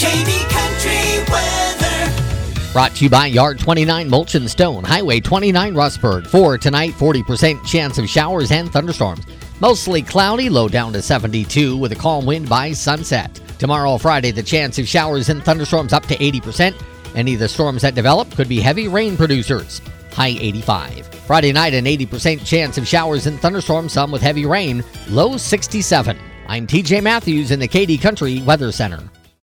KD Country weather. Brought to you by Yard 29 Mulch and Stone, Highway 29 Rustburg. For tonight, 40% chance of showers and thunderstorms. Mostly cloudy, low down to 72 with a calm wind by sunset. Tomorrow, Friday, the chance of showers and thunderstorms up to 80%. Any of the storms that develop could be heavy rain producers. High 85. Friday night, an 80% chance of showers and thunderstorms, some with heavy rain. Low 67. I'm TJ Matthews in the KD Country Weather Center.